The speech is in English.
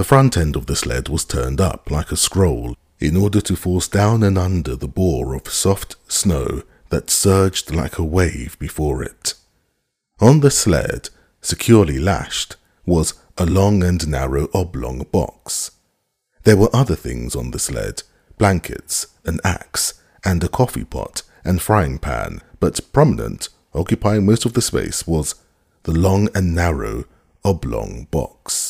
The front end of the sled was turned up like a scroll in order to force down and under the bore of soft snow that surged like a wave before it. On the sled, securely lashed, was a long and narrow oblong box. There were other things on the sled, blankets, an axe, and a coffee pot and frying pan, but prominent, occupying most of the space, was the long and narrow oblong box.